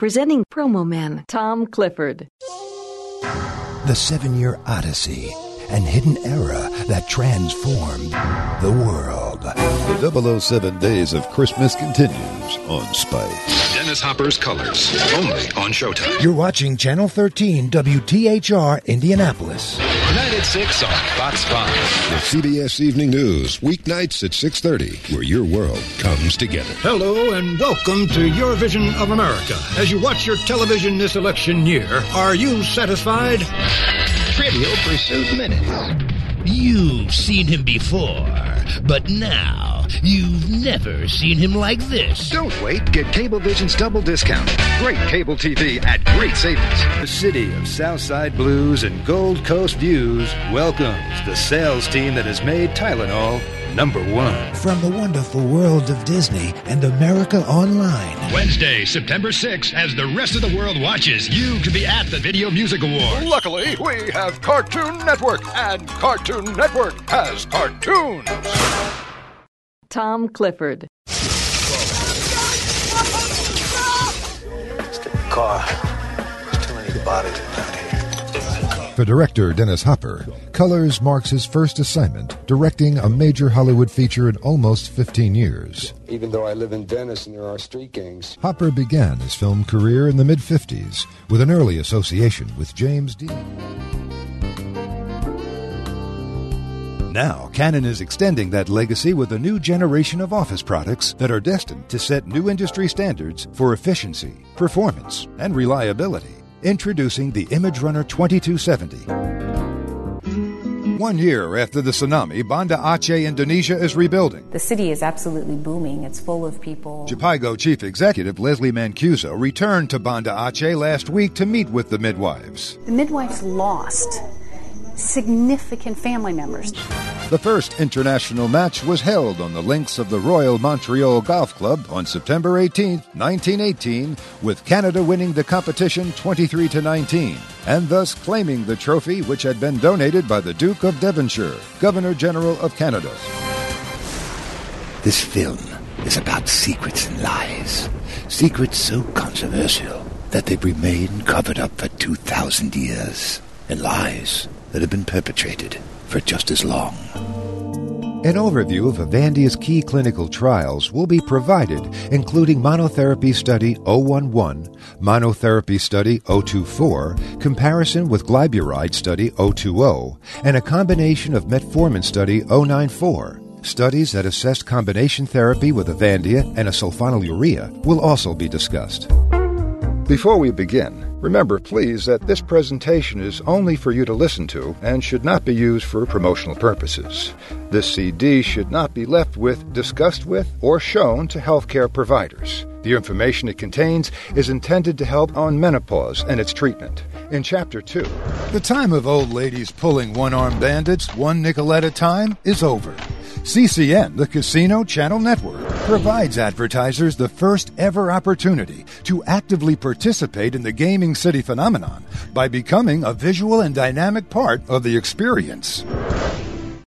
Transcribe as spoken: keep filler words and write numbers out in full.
presenting Promo Man Tom Clifford. The seven-year odyssey and hidden era that transformed the world. The double oh seven Days of Christmas continues on Spice. Dennis Hopper's Colors, only on Showtime. You're watching Channel thirteen W T H R Indianapolis. Tonight at six on Fox five. The C B S Evening News, weeknights at six thirty, where your world comes together. Hello and welcome to Your Vision of America. As you watch your television this election year, are you satisfied? Trivial Pursuit Minutes. You've seen him before, but now you've never seen him like this. Don't wait. Get Cablevision's double discount. Great cable T V at great savings. The city of Southside Blues and Gold Coast Views welcomes the sales team that has made Tylenol number one. From the wonderful world of Disney and America Online. Wednesday, September sixth, as the rest of the world watches, you could be at the Video Music Awards. Luckily, we have Cartoon Network, and Cartoon Network has cartoons. Tom Clifford. Let's get the car. There's too many bodies around here. For director Dennis Hopper, Colors marks his first assignment directing a major Hollywood feature in almost fifteen years. Even though I live in Venice and there are street gangs. Hopper began his film career in the mid-fifties with an early association with James Dean. Now, Canon is extending that legacy with a new generation of office products that are destined to set new industry standards for efficiency, performance, and reliability. Introducing the ImageRunner twenty-two seventy. One year after the tsunami, Banda Aceh, Indonesia is rebuilding. The city is absolutely booming. It's full of people. Jaipigo Chief Executive Leslie Mancuso returned to Banda Aceh last week to meet with the midwives. The midwives lost significant family members. The first international match was held on the links of the Royal Montreal Golf Club on September eighteenth, nineteen eighteen, with Canada winning the competition twenty-three to nineteen, and thus claiming the trophy which had been donated by the Duke of Devonshire, Governor General of Canada. This film is about secrets and lies. Secrets so controversial that they've remained covered up for two thousand years. And lies that have been perpetrated for just as long. An overview of Avandia's key clinical trials will be provided, including monotherapy study oh eleven, monotherapy study oh twenty-four, comparison with glyburide study oh twenty, and a combination of metformin study oh ninety-four. Studies that assessed combination therapy with Avandia and a sulfonylurea will also be discussed. Before we begin, remember, please, that this presentation is only for you to listen to and should not be used for promotional purposes. This C D should not be left with, discussed with, or shown to healthcare providers. The information it contains is intended to help on menopause and its treatment. In Chapter two, the time of old ladies pulling one-armed bandits one nickel at a time is over. C C N, the Casino Channel Network, provides advertisers the first ever opportunity to actively participate in the gaming city phenomenon by becoming a visual and dynamic part of the experience.